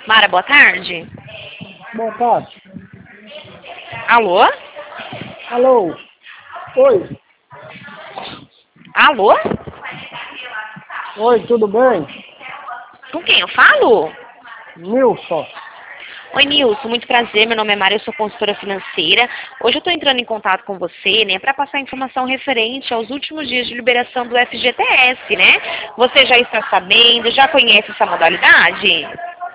Mara, boa tarde. Boa tarde. Alô? Alô? Oi? Alô? Oi, tudo bem? Com quem eu falo? Nilson. Oi, Nilson, muito prazer. Meu nome é Mara, eu sou consultora financeira. Hoje eu estou entrando em contato com você, né, para passar informação referente aos últimos dias de liberação do FGTS, né? Você já está sabendo, já conhece essa modalidade?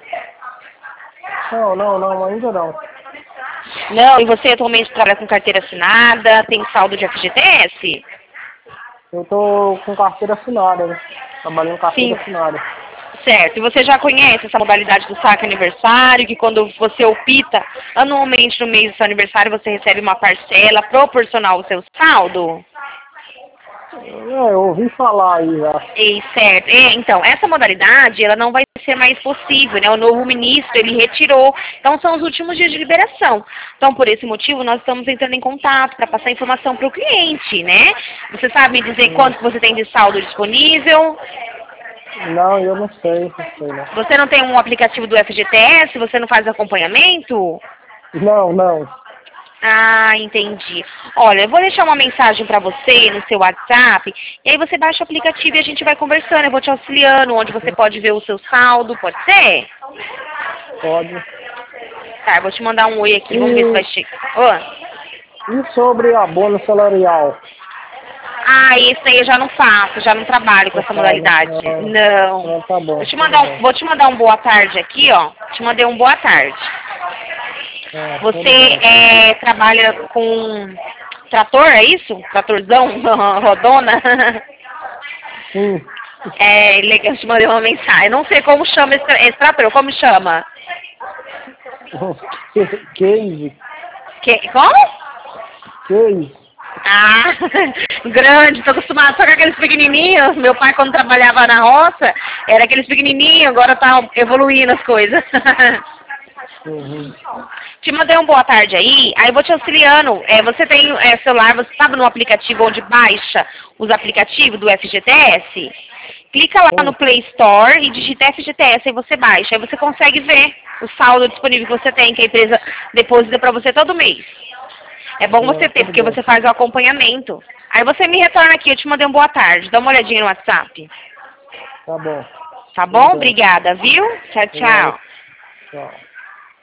Não, ainda não. Não, e você atualmente trabalha com carteira assinada, tem saldo de FGTS? Eu tô com carteira assinada, né? Trabalhando com carteira Sim. assinada. Certo. E você já conhece essa modalidade do saque aniversário, que quando você opta anualmente no mês do seu aniversário, você recebe uma parcela proporcional ao seu saldo? Eu ouvi falar aí já. Certo. Então, essa modalidade, ela não vai ser mais possível, né? O novo ministro, ele retirou. Então, são os últimos dias de liberação. Então, por esse motivo, nós estamos entrando em contato para passar informação para o cliente, né? Você sabe me dizer quanto que você tem de saldo disponível? Não, eu não sei não. Você não tem um aplicativo do FGTS? Você não faz acompanhamento? Não. Ah, entendi. Olha, eu vou deixar uma mensagem para você no seu WhatsApp, e aí você baixa o aplicativo e a gente vai conversando, eu vou te auxiliando, onde você pode ver o seu saldo, pode ser? Pode. Tá, eu vou te mandar um oi aqui, vamos ver se vai chegar. Ô. E sobre abono salarial? Ah, isso aí eu já não faço, já não trabalho com essa modalidade. Não. Não, tá bom. Vou te mandar um boa tarde aqui, ó. Te mandei um boa tarde. Você trabalha com trator, é isso? Tratorzão? Rodona? Sim. Legal, te mandei uma mensagem. Eu não sei como chama esse trator, como chama? Case. Como? Case. Ah, grande, tô acostumada só com aqueles pequenininhos. Meu pai, quando trabalhava na roça, era aqueles pequenininhos, agora tá evoluindo as coisas. Uhum. Te mandei um boa tarde aí eu vou te auxiliando. Você tem celular, você sabe no aplicativo onde baixa os aplicativos do FGTS? Clica lá no Play Store e digita FGTS, aí você baixa. Aí você consegue ver o saldo disponível que você tem, que a empresa deposita para você todo mês. É bom você ter, porque você faz o acompanhamento. Aí você me retorna aqui, eu te mandei um boa tarde. Dá uma olhadinha no WhatsApp. Tá bom. Tá bom? Obrigada, viu? Tchau, tchau. Tchau.